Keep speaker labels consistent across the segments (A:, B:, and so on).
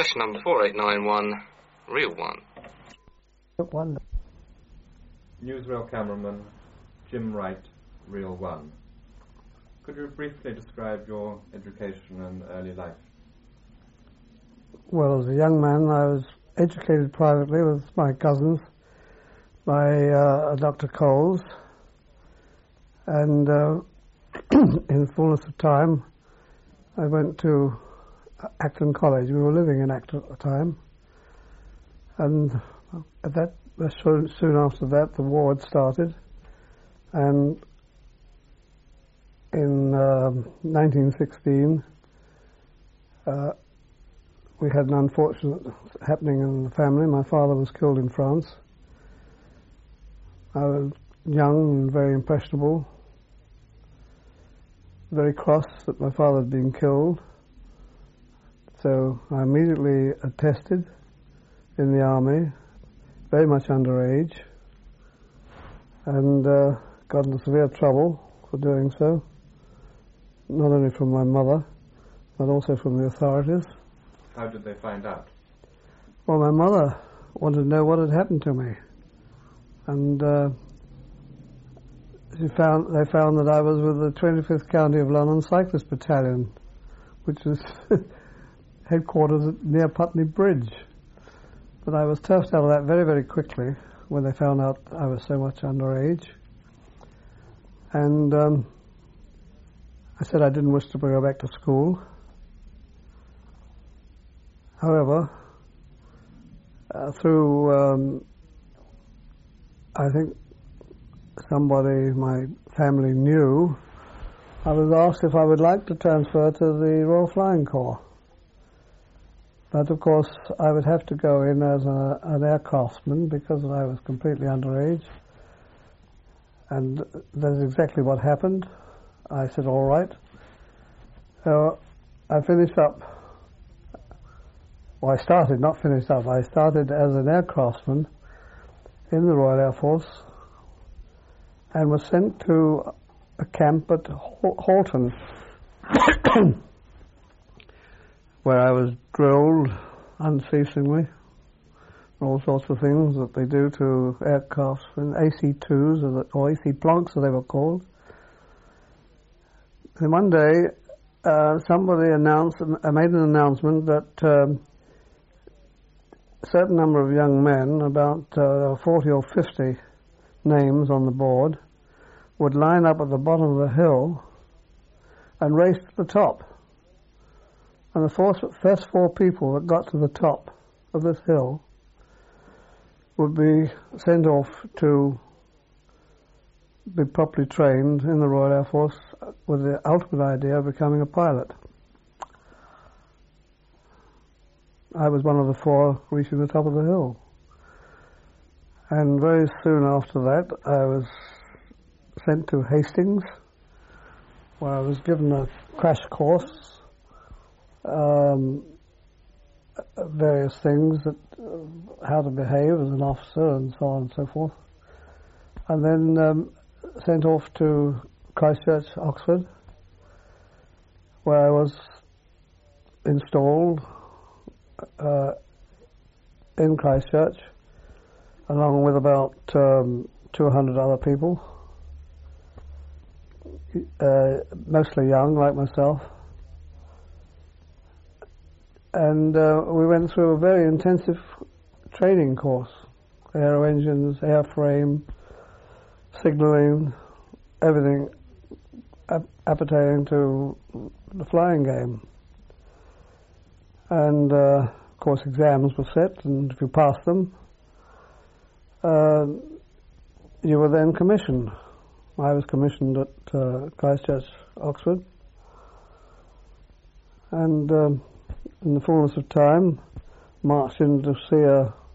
A: Session number 4891, Reel 1.
B: Newsreel cameraman Jim Wright, Reel 1. Could you briefly describe your education and early life?
C: Well, as a young man, I was educated privately with my cousins by Dr. Coles, and in the fullness of time, I went to Acton College. We were living in Acton at the time, and soon after that, the war had started, and in 1916, we had an unfortunate happening in the family. My father was killed in France. I was young and very impressionable, very cross that my father had been killed. So I immediately attested in the army, very much underage, and got into severe trouble for doing so, not only from my mother, but also from the authorities.
B: How did they find out?
C: Well, my mother wanted to know what had happened to me, and they found that I was with the 25th County of London Cyclist Battalion, which is headquarters near Putney Bridge. But I was tossed out of that very, very quickly when they found out I was so much underage. And I said I didn't wish to go back to school. However, through, I think somebody my family knew, I was asked if I would like to transfer to the Royal Flying Corps. But of course, I would have to go in as an aircraftsman because I was completely underage. And that's exactly what happened. I said, all right. So I finished up. Well, I started, not finished up. I started as an aircraftsman in the Royal Air Force and was sent to a camp at Halton, where I was drilled unceasingly, all sorts of things that they do to aircraft, and AC-2s or AC plonks, as they were called. And one day, somebody made an announcement that a certain number of young men, about 40 or 50 names on the board, would line up at the bottom of the hill and race to the top. And the first four people that got to the top of this hill would be sent off to be properly trained in the Royal Air Force with the ultimate idea of becoming a pilot. I was one of the four reaching the top of the hill. And very soon after that, I was sent to Hastings, where I was given a crash course, various things, how to behave as an officer and so on and so forth. And then sent off to Christchurch, Oxford, where I was installed in Christchurch, along with about 200 other people, mostly young like myself. And we went through a very intensive training course, aero engines, airframe, signalling, everything appertaining to the flying game. And of course exams were set, and if you passed them, you were then commissioned. I was commissioned at Christchurch, Oxford, and in the fullness of time, marched in to see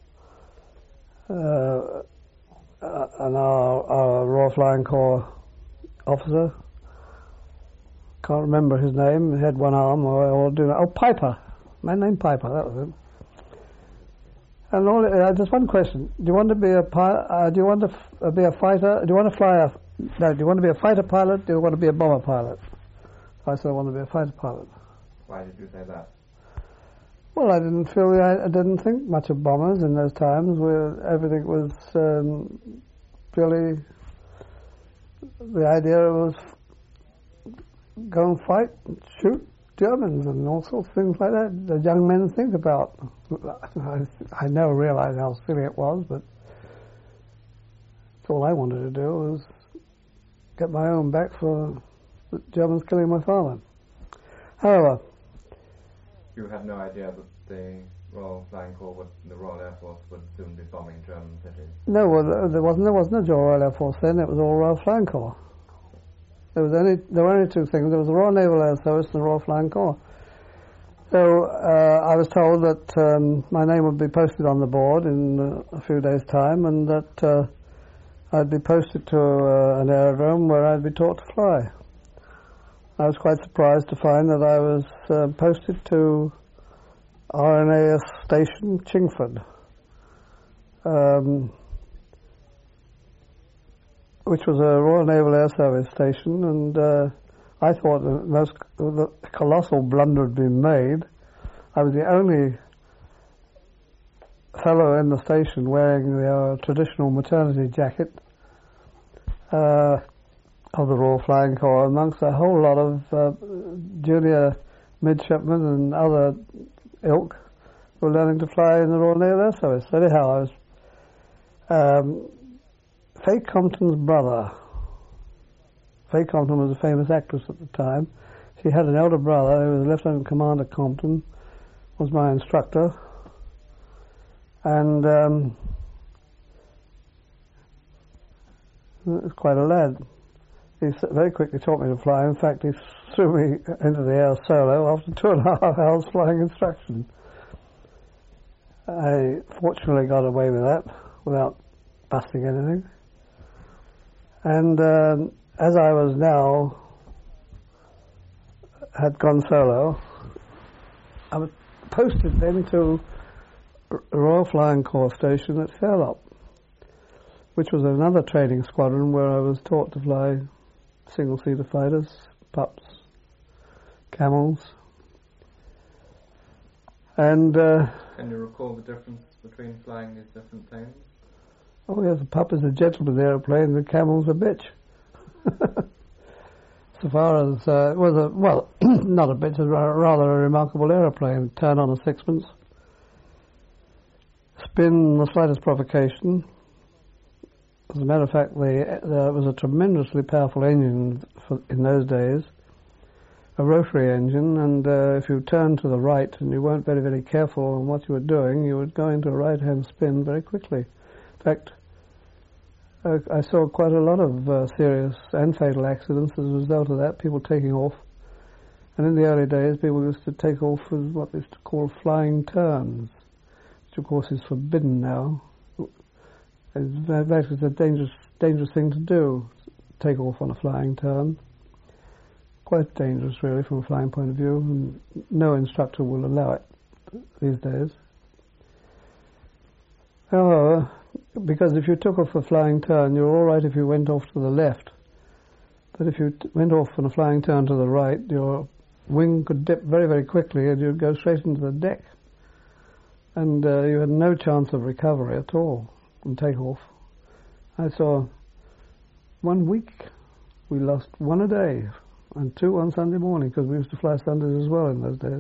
C: our Royal Flying Corps officer. Can't remember his name. He had one arm, Piper. Man named Piper. That was it. And just one question: do you want to be a do you want to be a fighter? Do you want to fly do you want to be a fighter pilot? Do you want to be a bomber pilot? I said I want to be a fighter pilot.
B: Why did you say that?
C: Well, I didn't think much of bombers in those times, where everything was purely, the idea was go and fight, shoot Germans and all sorts of things like that. The young men think about. I never realised how silly it was, but all I wanted to do was get my own back for the Germans killing my father. However,
B: you had no idea that the Royal Flying Corps, the Royal Air Force, would soon be bombing German cities?
C: No, well, there wasn't a Royal Air Force then. It was all Royal Flying Corps. There were only two things. There was the Royal Naval Air Service and the Royal Flying Corps. So I was told that my name would be posted on the board in a few days' time, and that I'd be posted to an aerodrome where I'd be taught to fly. I was quite surprised to find that I was posted to RNAS Station Chingford, which was a Royal Naval Air Service station, and I thought the colossal blunder had been made. I was the only fellow in the station wearing the traditional maternity jacket of the Royal Flying Corps, amongst a whole lot of junior midshipmen and other ilk who were learning to fly in the Royal Naval Air Service. Anyhow, I was Faye Compton's brother. Faye Compton was a famous actress at the time. She had an elder brother who was Lieutenant Commander Compton, was my instructor, and it was quite a lad. He very quickly taught me to fly. In fact, he threw me into the air solo after 2.5 hours flying instruction. I fortunately got away with that without busting anything. And as I was now had gone solo, I was posted then to the Royal Flying Corps station at Fairlop, which was another training squadron where I was taught to fly single-seater fighters, pups, camels. And
B: can you recall the difference between flying these different planes?
C: Oh yes, a pup is a gentleman aeroplane, the camel's a bitch. So far as it was not a bitch, it was rather a remarkable aeroplane. Turn on a sixpence, spin the slightest provocation. As a matter of fact, there was a tremendously powerful engine in those days, a rotary engine, and if you turned to the right and you weren't very, very careful on what you were doing, you would go into a right-hand spin very quickly. In fact, I saw quite a lot of serious and fatal accidents as a result of that, people taking off. And in the early days, people used to take off with what they used to call flying turns, which of course is forbidden now. In fact, it's a dangerous thing to do, take off on a flying turn. Quite dangerous, really, from a flying point of view, and no instructor will allow it these days. However, because if you took off a flying turn, you're all right if you went off to the left. But if you went off on a flying turn to the right, your wing could dip very, very quickly and you'd go straight into the deck. And you had no chance of recovery at all from takeoff. I saw 1 week, we lost one a day, and 2 on Sunday morning, because we used to fly Sundays as well in those days.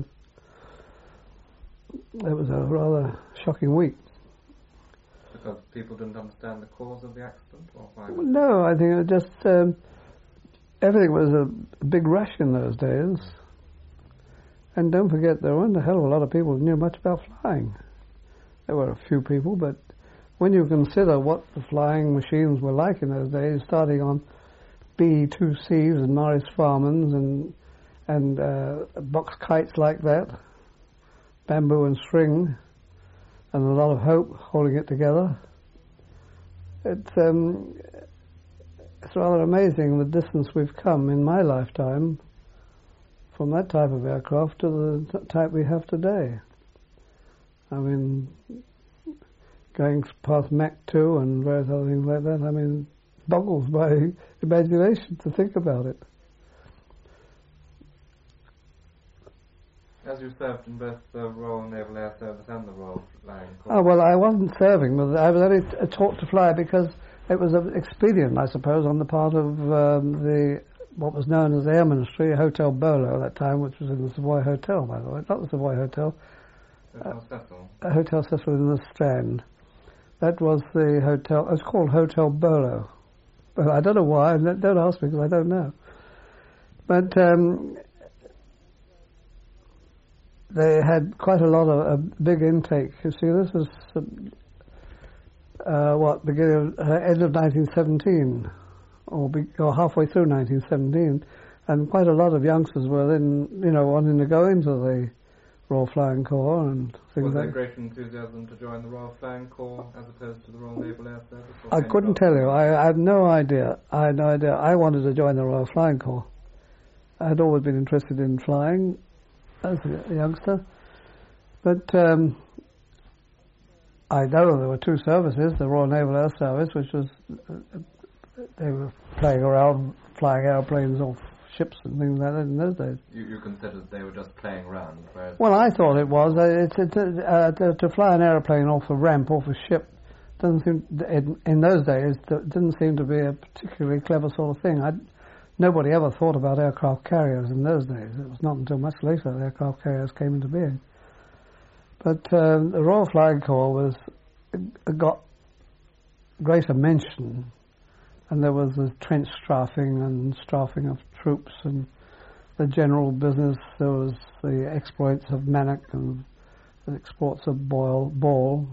C: It was a rather shocking week.
B: Because people didn't understand the cause of the accident, or why?
C: No, I think it just everything was a big rush in those days. And don't forget, there weren't a hell of a lot of people who knew much about flying. There were a few people, but when you consider what the flying machines were like in those days, starting on B-2Cs and Morris Farmans and box kites like that, bamboo and string, and a lot of hope holding it together. It's rather amazing the distance we've come in my lifetime from that type of aircraft to the type we have today. I mean, going past Mach 2 and various other things like that, I mean, boggles my imagination to think about it.
B: As you served in both the Royal Naval Air Service and the Royal Flying Corps.
C: Oh, well, I wasn't serving, but I was only taught to fly because it was an expedient, I suppose, on the part of what was known as the Air Ministry, Hotel Bolo at that time, which was in the Savoy Hotel, by the way. Not the Savoy Hotel.
B: Hotel Cecil.
C: Hotel Cecil in the Strand. That was the hotel. It was called Hotel Bolo. But I don't know why. Don't ask me because I don't know. But they had quite a lot of a big intake. You see, this was beginning of end of 1917, or halfway through 1917, and quite a lot of youngsters were then, wanting to go into the Royal Flying Corps and things
B: was
C: like that.
B: there great enthusiasm to join the Royal Flying Corps as opposed to the Royal Naval Air Service?
C: I couldn't tell you. I have no idea. I had no idea. I wanted to join the Royal Flying Corps. I had always been interested in flying as a youngster. But I know there were two services, the Royal Naval Air Service, which was, they were playing around, flying airplanes off ships and things like that in those days.
B: You considered they were just playing around?
C: Well, I thought it was. To fly an airplane off a ramp, off a ship, doesn't seem, in those days, didn't seem to be a particularly clever sort of thing. Nobody ever thought about aircraft carriers in those days. It was not until much later that aircraft carriers came into being. But the Royal Flying Corps got greater mention, and there was the trench strafing and strafing of troops and the general business. There was the exploits of Manock and the exploits of Ball,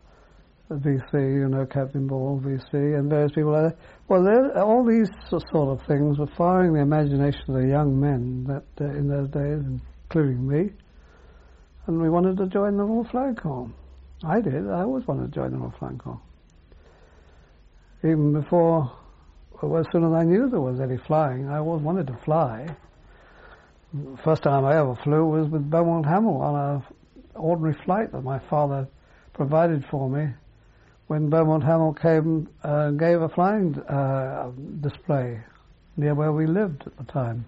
C: VC, Captain Ball, VC, and various people like that. Well, all these sort of things were firing the imagination of the young men that in those days, including me. And we wanted to join the Royal Flying Corps. I did. I always wanted to join the Royal Flying Corps. Even before, as soon as I knew there was any flying, I always wanted to fly. The first time I ever flew was with Beaumont Hamel on an ordinary flight that my father provided for me when Beaumont Hamel came and gave a flying display near where we lived at the time.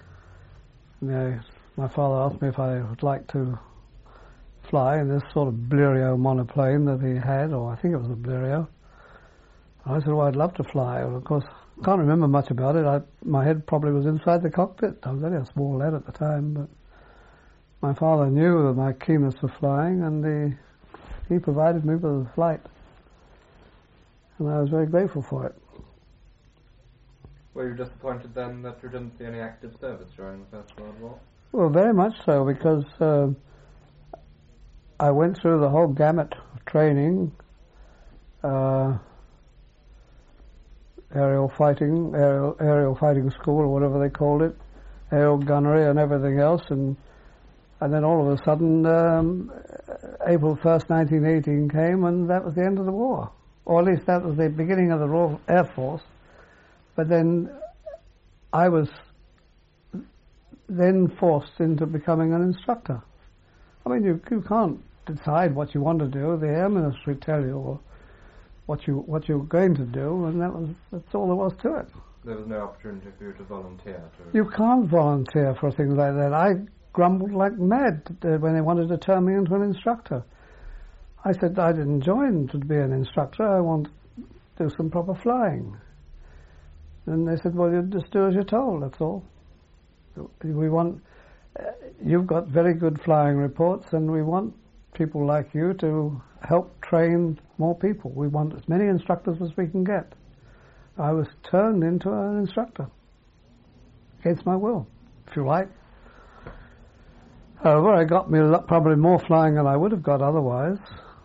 C: My father asked me if I would like to fly in this sort of Blériot monoplane that he had, or I think it was a Blériot. I said, well, I'd love to fly. And of course, I can't remember much about it. My head probably was inside the cockpit. I was only a small lad at the time, but my father knew of my keenness for flying, and he provided me with a flight. And I was very grateful for it.
B: Were you disappointed then that you didn't see any active service during the First World War?
C: Well, very much so, because I went through the whole gamut of training, aerial fighting school, or whatever they called it, aerial gunnery and everything else, and then all of a sudden, April 1st, 1918 came, and that was the end of the war. Or at least that was the beginning of the Royal Air Force. But then I was then forced into becoming an instructor. I mean, you can't decide what you want to do. The Air Ministry tell you what you're going to do, and that's all there was to it.
B: There was no opportunity for you to volunteer?
C: You can't volunteer for things like that. I grumbled like mad when they wanted to turn me into an instructor. I said I didn't join to be an instructor. I want to do some proper flying. And they said, well, you just do as you're told, that's all. You've got very good flying reports, and we want people like you to help train more people. We want as many instructors as we can get. I was turned into an instructor, against my will, if you like. However, I got me probably more flying than I would have got otherwise.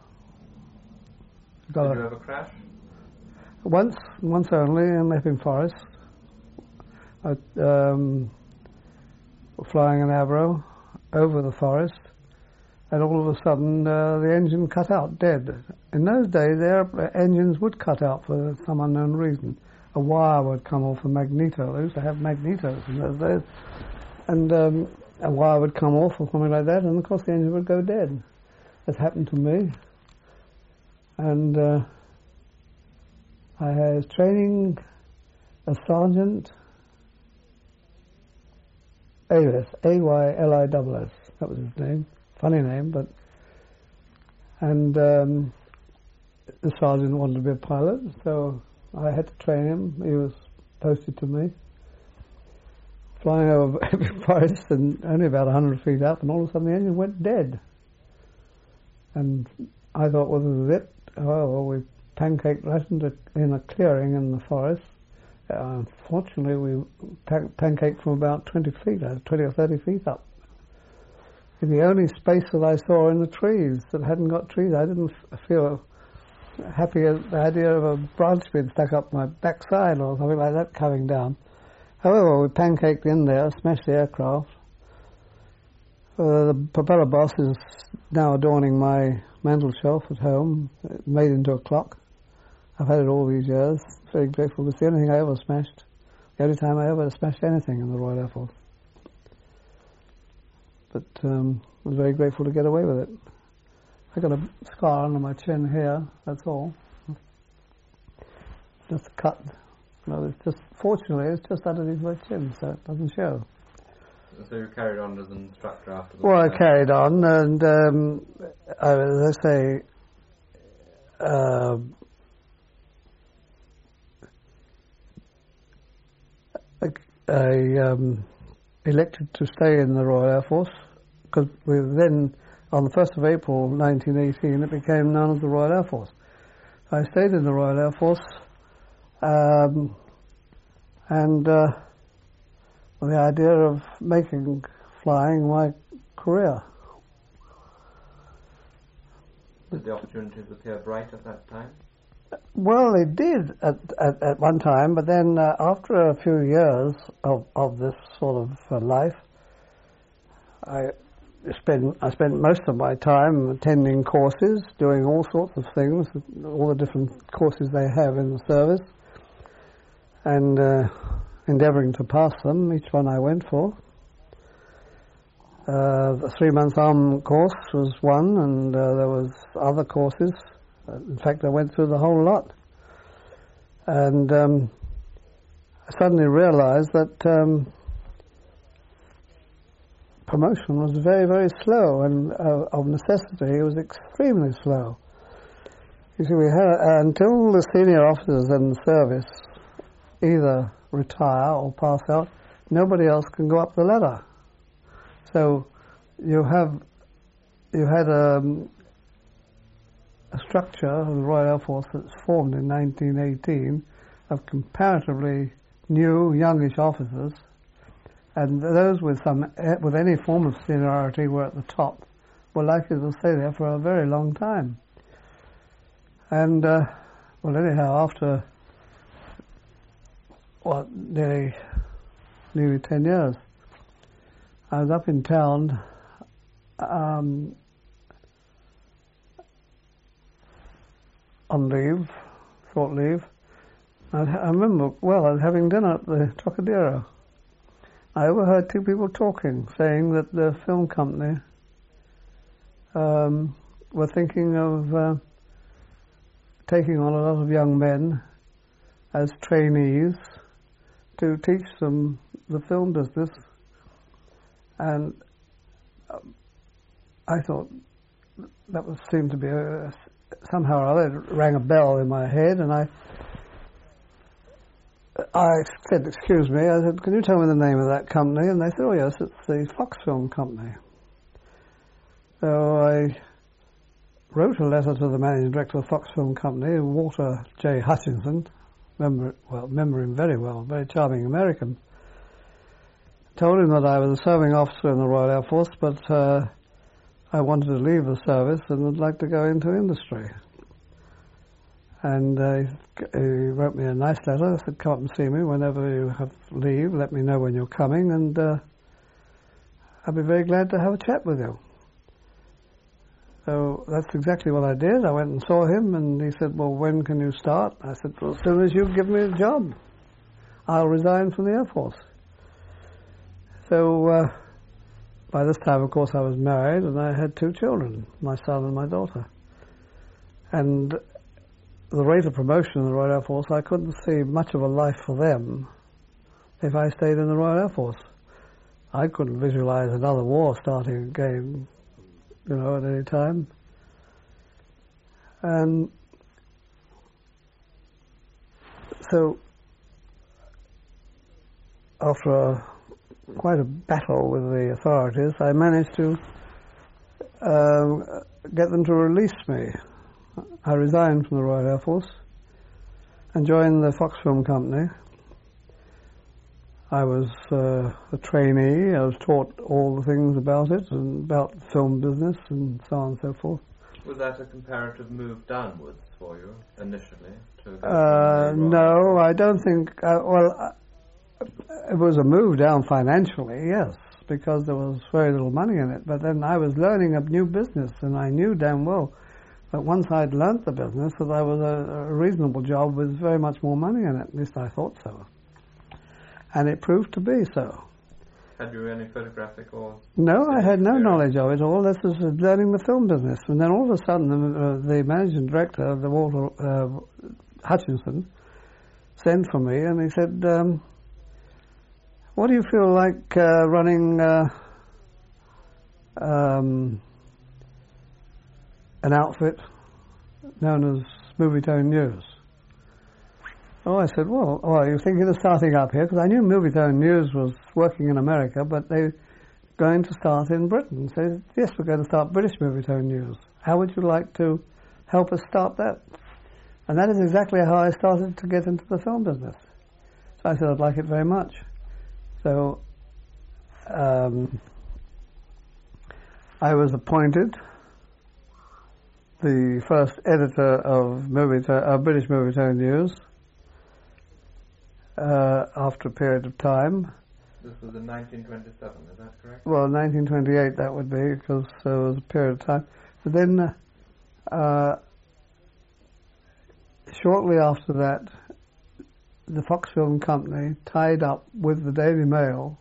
B: Did you ever crash?
C: Once only in Epping Forest. Flying an Avro over the forest, and all of a sudden the engine cut out, dead. In those days, engines would cut out for some unknown reason. A wire would come off a magneto. They used to have magnetos in those days. And a wire would come off or something like that, and of course the engine would go dead. That happened to me. And I was training a sergeant, AYLISS, That was his name. Funny name, but... And the sergeant wanted to be a pilot, so I had to train him. He was posted to me. Flying over forest and only about 100 feet up, and all of a sudden the engine went dead. And I thought, well, this is it. Oh, well, we pancaked right in a clearing in the forest. Fortunately, we pancaked from about 20 or 30 feet up. In the only space that I saw in the trees that hadn't got trees, I didn't feel happy at the idea of a branch being stuck up my backside or something like that coming down. However, we pancaked in there, smashed the aircraft. The propeller boss is now adorning my mantel shelf at home, made into a clock. I've had it all these years. Very grateful. It's the only thing I ever smashed. The only time I ever smashed anything in the Royal Air Force. But I was very grateful to get away with it. I got a scar under my chin here, that's all. Just a cut. No, it's just, fortunately, it's just underneath my chin, so it doesn't show.
B: So you carried on as an instructor after that?
C: Well, I carried on, and as I say, I elected to stay in the Royal Air Force, because we then, on the 1st of April 1918, it became known as the Royal Air Force. I stayed in the Royal Air Force, and with the idea of making flying my career.
B: Did the opportunities appear bright at that time?
C: Well, they did at one time, but then after a few years of this sort of life, I spent most of my time attending courses, doing all sorts of things, all the different courses they have in the service, and endeavouring to pass them, each one I went for. The 3-month arm course was one, and there was other courses. In fact, I went through the whole lot. And I suddenly realized that promotion was very, very slow, and of necessity, it was extremely slow. You see, we had, until the senior officers in the service either retire or pass out, nobody else can go up the ladder. So you had a structure of the Royal Air Force that's formed in 1918 of comparatively new, youngish officers, and those with any form of seniority were at the top, were likely to stay there for a very long time. And well, anyhow, after nearly 10 years, I was up in town on leave, short leave. I remember, well, I was having dinner at the Trocadero. I overheard two people talking, saying that the film company were thinking of taking on a lot of young men as trainees to teach them the film business. And I thought that seemed to be somehow or other, it rang a bell in my head, and I said, excuse me, I said, can you tell me the name of that company? And they said, oh yes, it's the Fox Film Company. So I wrote a letter to the managing director of the Fox Film Company, Walter J. Hutchinson, remember him very well, very charming American. Told him that I was a serving officer in the Royal Air Force, but I wanted to leave the service and would like to go into industry. And he wrote me a nice letter. He said, come up and see me whenever you have leave. Let me know when you're coming, and I'd be very glad to have a chat with you. So that's exactly what I did. I went and saw him, and he said, well, when can you start? I said, well, as soon as you give me a job, I'll resign from the Air Force. So by this time, of course, I was married, and I had 2 children, my son and my daughter. And the rate of promotion in the Royal Air Force, I couldn't see much of a life for them if I stayed in the Royal Air Force. I couldn't visualize another war starting again, at any time. And so, after quite a battle with the authorities, I managed to get them to release me. I resigned from the Royal Air Force and joined the Fox Film Company. I was a trainee. I was taught all the things about it and about the film business and so on and so forth.
B: Was that a comparative move downwards for you initially?
C: No, I don't think. It was a move down financially, yes, because there was very little money in it. But then I was learning a new business, and I knew damn well that once I'd learnt the business, that I was a reasonable job with very much more money in it. At least I thought so. And it proved to be so.
B: Had you any photographic or...
C: No, I had no knowledge of it all. This was learning the film business. And then all of a sudden, the managing director of the Walter Hutchinson sent for me, and he said, what do you feel like running an outfit known as Movietone News? Oh, I said, well, are you thinking of starting up here? Because I knew Movietone News was working in America, but they were going to start in Britain. So, yes, we're going to start British Movietone News. How would you like to help us start that? And that is exactly how I started to get into the film business. So I said, I'd like it very much. So I was appointed the first editor of British Movietone News after a period of time.
B: This was in 1927, is that correct?
C: Well, 1928 that would be, because there was a period of time. But then, shortly after that, the Fox Film Company tied up with the Daily Mail.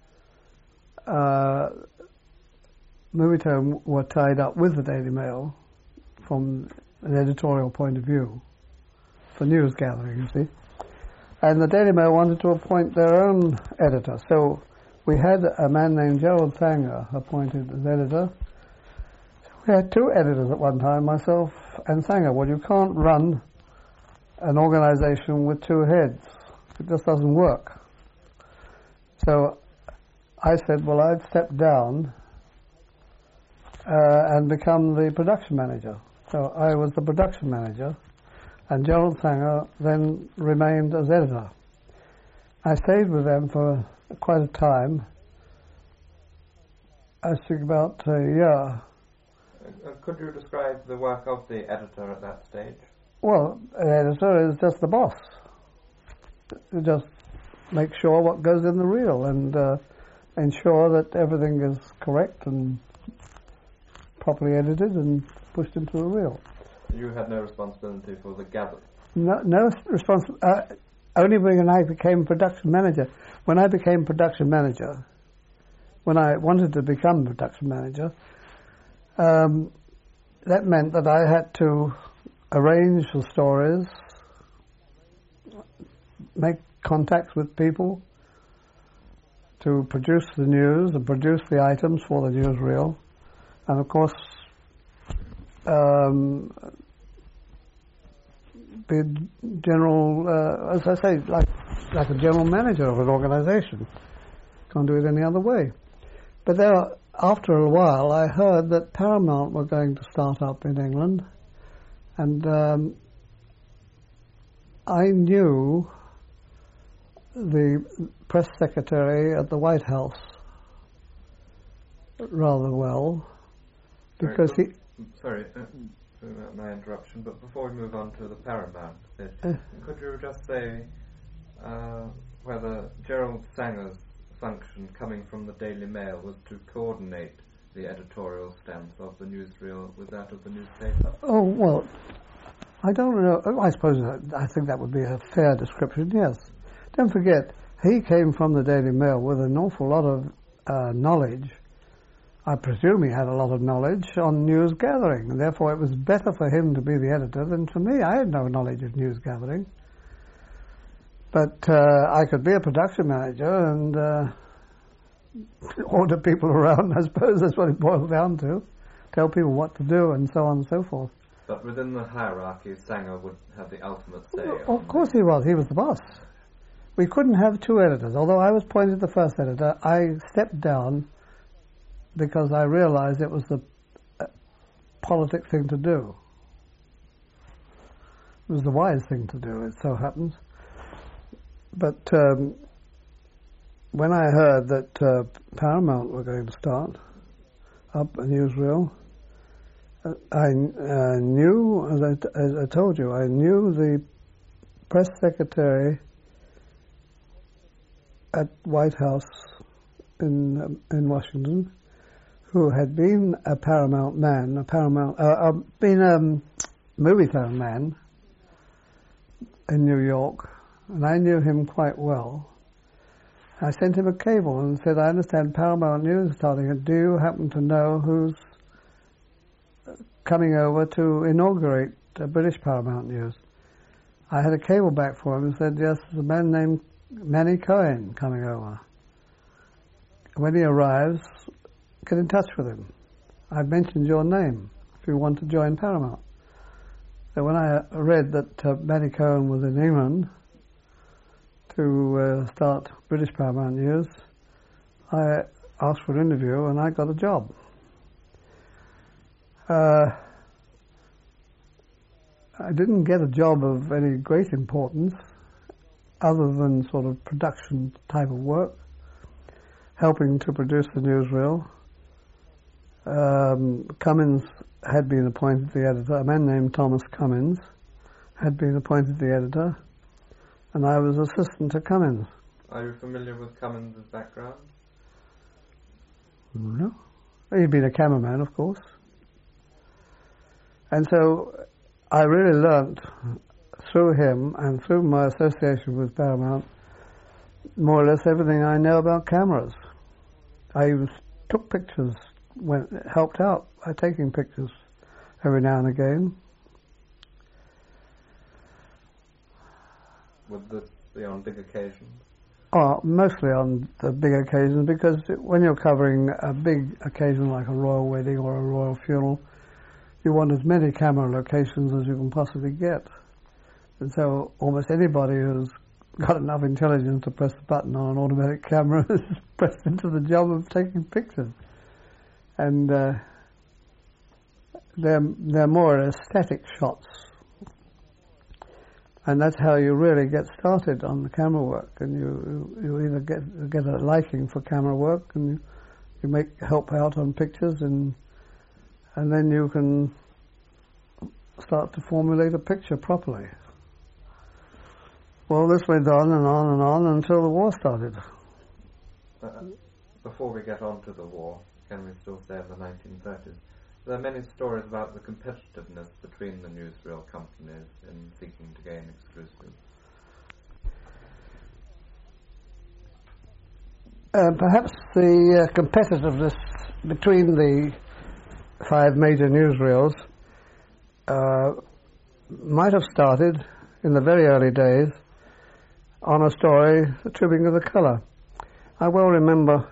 C: Movietone were tied up with the Daily Mail from an editorial point of view for news gathering, you see. And the Daily Mail wanted to appoint their own editor. So we had a man named Gerald Sanger appointed as editor. We had two editors at one time, myself and Sanger. Well, you can't run an organization with two heads. It just doesn't work. So I said, well, I'd step down and become the production manager. So I was the production manager, and Gerald Sanger then remained as editor. I stayed with them for quite a time. I think about a year.
B: Could you describe the work of the editor at that stage?
C: Well, an editor is just the boss. You just make sure what goes in the reel and ensure that everything is correct and properly edited and pushed into the reel.
B: You had no responsibility for the gathering?
C: No responsibility. Only when I became production manager. When I became production manager, when I wanted to become production manager, that meant that I had to arrange the stories, make contacts with people to produce the news and produce the items for the newsreel, and of course be general, as I say, like a general manager of an organization. Can't do it any other way. But after a while, I heard that Paramount were going to start up in England, and I knew the press secretary at the White House rather well, because
B: Sorry about my interruption, but before we move on to the Paramount bit, could you just say whether Gerald Sanger's function coming from the Daily Mail was to coordinate the editorial stance of the newsreel with that of the newspaper?
C: Oh, well, I don't know. I suppose I think that would be a fair description, yes. Don't forget, he came from the Daily Mail with an awful lot of knowledge. I presume he had a lot of knowledge on news gathering, and therefore it was better for him to be the editor than for me. I had no knowledge of news gathering. But I could be a production manager, and order people around. I suppose that's what it boils down to. Tell people what to do and so on and so forth.
B: But within the hierarchy, Sanger would have the ultimate say.
C: Well, of course he was. He was the boss. We couldn't have two editors. Although I was appointed the first editor, I stepped down because I realized it was the politic thing to do. It was the wise thing to do, it so happens. But when I heard that Paramount were going to start up a newsreel, I knew, as I told you, I knew the press secretary at White House in Washington, who had been a Paramount man, been a Movietone man in New York, and I knew him quite well. I sent him a cable and said, I understand Paramount News is starting it. Do you happen to know who's coming over to inaugurate British Paramount News? I had a cable back for him and said, yes, there's a man named Manny Cohen coming over. When he arrives, get in touch with him. I've mentioned your name if you want to join Paramount. So when I read that Manny Cohen was in England to start British Paramount News, I asked for an interview and I got a job. I didn't get a job of any great importance other than sort of production type of work, helping to produce the newsreel. Cummins had been appointed the editor. A man named Thomas Cummins had been appointed the editor, and I was assistant to Cummins.
B: Are you familiar with Cummins' background?
C: No. He'd been a cameraman, of course. And so I really learnt through him and through my association with Paramount more or less everything I know about cameras. I took pictures, helped out by taking pictures every now and again.
B: Would this be on big occasions?
C: Oh, mostly on the big occasions, because when you're covering a big occasion like a royal wedding or a royal funeral, you want as many camera locations as you can possibly get. And so almost anybody who's got enough intelligence to press the button on an automatic camera is pressed into the job of taking pictures. And they're more aesthetic shots. And that's how you really get started on the camera work. And you either get a liking for camera work, and you help out on pictures, and then you can start to formulate a picture properly. Well, this went on and on and on until the war started.
B: Before we get on to the war, can we still stay in the 1930s? There are many stories about the competitiveness between the newsreel companies in seeking to gain exclusives.
C: Perhaps the competitiveness between the five major newsreels might have started in the very early days on a story, The Trooping of the Colour. I well remember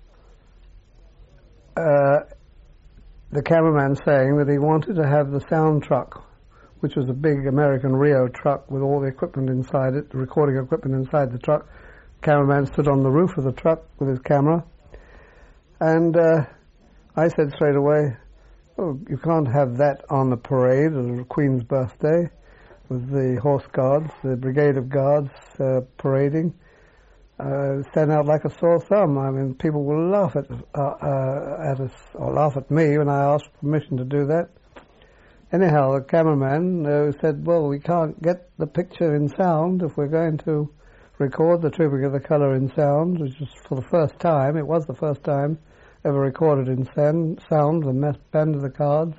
C: the cameraman saying that he wanted to have the sound truck, which was a big American Rio truck with all the equipment inside it, the recording equipment inside the truck. The cameraman stood on the roof of the truck with his camera. And I said straight away, oh, you can't have that on the parade of the Queen's birthday with the horse guards, the brigade of guards parading. Stand out like a sore thumb. I mean, people will laugh at us, or laugh at me when I ask permission to do that. Anyhow, the cameraman said, well, we can't get the picture in sound if we're going to record The Trooping of the Colour in sound, which was for the first time. It was the first time ever recorded in sound, the Band of the Cards.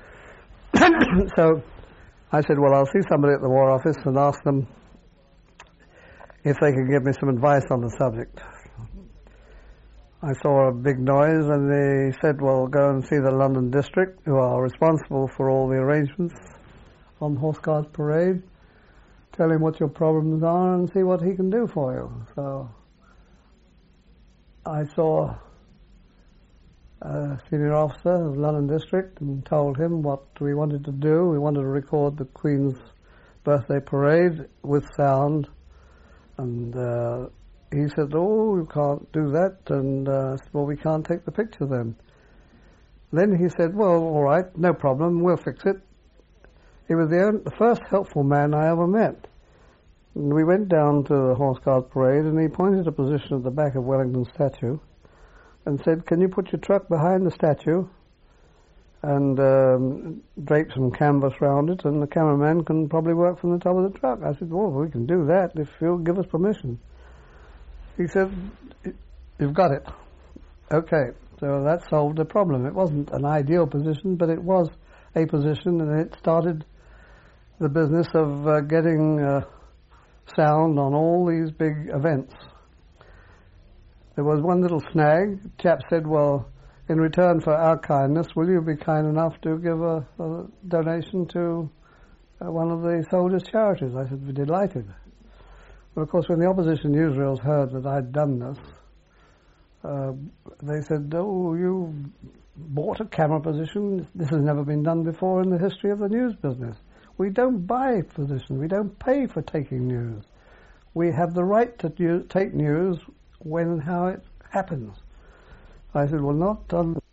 C: So I said, well, I'll see somebody at the War Office and ask them if they can give me some advice on the subject. I saw a big noise and they said, well, go and see the London District, who are responsible for all the arrangements on Horse Guards Parade. Tell him what your problems are and see what he can do for you. So I saw a senior officer of London District and told him what we wanted to do. We wanted to record the Queen's birthday parade with sound, and he said, "Oh, you can't do that," and I said, "Well, we can't take the picture then." Then he said, "Well, all right, no problem, we'll fix it." He was the first helpful man I ever met. And we went down to the Horse Guards Parade, and he pointed a position at the back of Wellington's statue and said, "Can you put your truck behind the statue and drape some canvas round it, and the cameraman can probably work from the top of the truck?" I said, "Well, we can do that if you'll give us permission." He said, "You've got it." Okay, so that solved the problem. It wasn't an ideal position, but it was a position, and it started the business of getting sound on all these big events. There was one little snag. The chap said, "Well, in return for our kindness, will you be kind enough to give a donation to one of the soldiers' charities?" I said, "We're delighted." But of course, when the opposition newsreels heard that I'd done this, they said, "Oh, you bought a camera position. This has never been done before in the history of the news business. We don't buy positions. We don't pay for taking news. We have the right to take news when and how it happens." I said, "Well, not done."